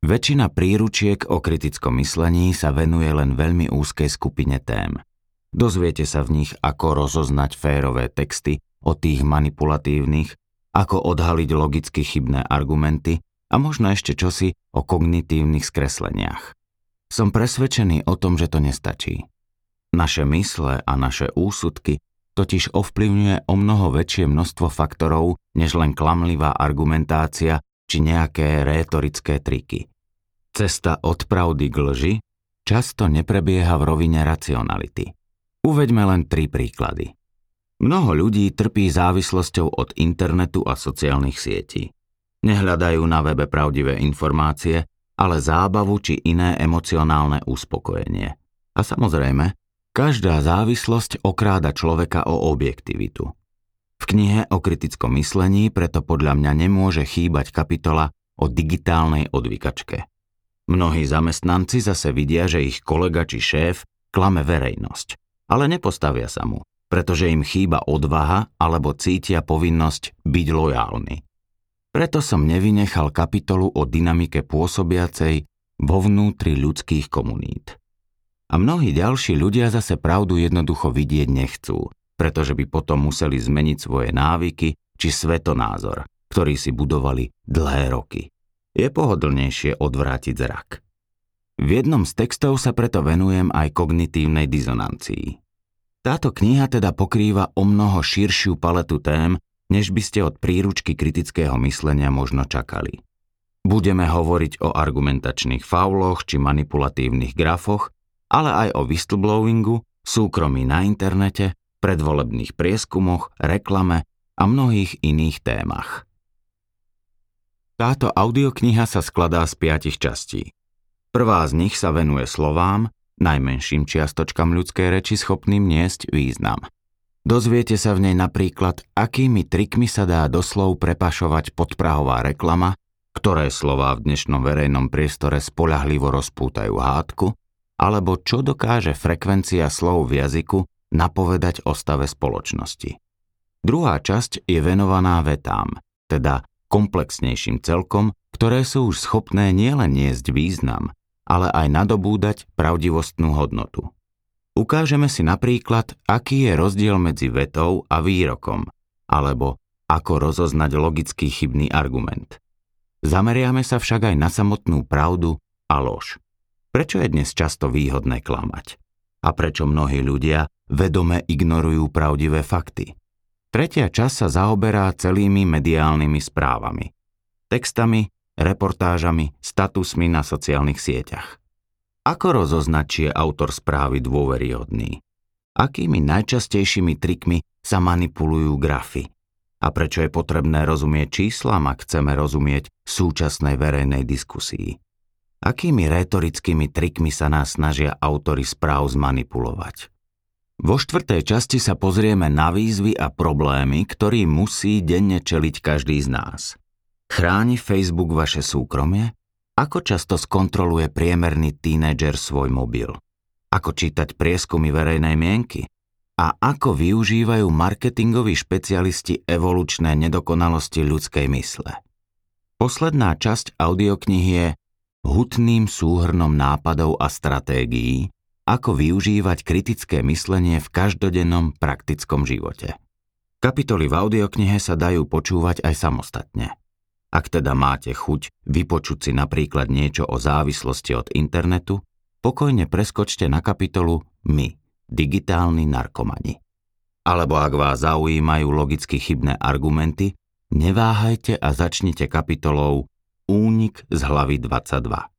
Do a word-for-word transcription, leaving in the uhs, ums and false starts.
Väčšina príručiek o kritickom myslení sa venuje len veľmi úzkej skupine tém. Dozviete sa v nich, ako rozoznať férové texty od tých manipulatívnych, ako odhaliť logicky chybné argumenty a možno ešte čosi o kognitívnych skresleniach. Som presvedčený o tom, že to nestačí. Naše mysle a naše úsudky totiž ovplyvňuje o mnoho väčšie množstvo faktorov, než len klamlivá argumentácia či nejaké rétorické triky. Cesta od pravdy k lži často neprebieha v rovine racionality. Uveďme len tri príklady. Mnoho ľudí trpí závislosťou od internetu a sociálnych sietí. Nehľadajú na webe pravdivé informácie, ale zábavu či iné emocionálne uspokojenie. A samozrejme, každá závislosť okráda človeka o objektivitu. V knihe o kritickom myslení preto podľa mňa nemôže chýbať kapitola o digitálnej odvykačke. Mnohí zamestnanci zase vidia, že ich kolega či šéf klame verejnosť, ale nepostavia sa mu, pretože im chýba odvaha alebo cítia povinnosť byť lojálni. Preto som nevynechal kapitolu o dynamike pôsobiacej vo vnútri ľudských komunít. A mnohí ďalší ľudia zase pravdu jednoducho vidieť nechcú, pretože by potom museli zmeniť svoje návyky či svetonázor, ktorý si budovali dlhé roky. Je pohodlnejšie odvrátiť zrak. V jednom z textov sa preto venujem aj kognitívnej dizonancii. Táto kniha teda pokrýva o mnoho širšiu paletu tém, než by ste od príručky kritického myslenia možno čakali. Budeme hovoriť o argumentačných fauloch či manipulatívnych grafoch, ale aj o whistleblowingu, súkromí na internete, predvolebných prieskumoch, reklame a mnohých iných témach. Táto audiokniha sa skladá z piatich častí. Prvá z nich sa venuje slovám, najmenším čiastočkám ľudskej reči schopným niesť význam. Dozviete sa v nej napríklad, akými trikmi sa dá doslov prepašovať podprahová reklama, ktoré slová v dnešnom verejnom priestore spoľahlivo rozpútajú hádku, alebo čo dokáže frekvencia slov v jazyku napovedať o stave spoločnosti. Druhá časť je venovaná vetám, teda komplexnejším celkom, ktoré sú už schopné nielen niesť význam, ale aj nadobúdať pravdivostnú hodnotu. Ukážeme si napríklad, aký je rozdiel medzi vetou a výrokom, alebo ako rozoznať logický chybný argument. Zameriame sa však aj na samotnú pravdu a lož. Prečo je dnes často výhodné klamať? A prečo mnohí ľudia vedome ignorujú pravdivé fakty? Tretia časť sa zaoberá celými mediálnymi správami, textami, reportážami, statusmi na sociálnych sieťach. Ako rozoznať, či je autor správy dôveryhodný? Akými najčastejšími trikmi sa manipulujú grafy? A prečo je potrebné rozumieť číslam, ak chceme rozumieť súčasnej verejnej diskusii? Akými rétorickými trikmi sa nás snažia autori správ zmanipulovať? Vo štvrtej časti sa pozrieme na výzvy a problémy, ktorým musí denne čeliť každý z nás. Chráni Facebook vaše súkromie? Ako často skontroluje priemerný tínedžer svoj mobil? Ako čítať prieskumy verejnej mienky? A ako využívajú marketingoví špecialisti evolučné nedokonalosti ľudskej mysle? Posledná časť audioknihy je hutným súhrnom nápadov a stratégií, ako využívať kritické myslenie v každodennom praktickom živote. Kapitoly v audioknihe sa dajú počúvať aj samostatne. Ak teda máte chuť vypočuť si napríklad niečo o závislosti od internetu, pokojne preskočte na kapitolu My, digitálni narkomani. Alebo ak vás zaujímajú logicky chybné argumenty, neváhajte a začnite kapitolou Únik z hlavy dvadsaťdva.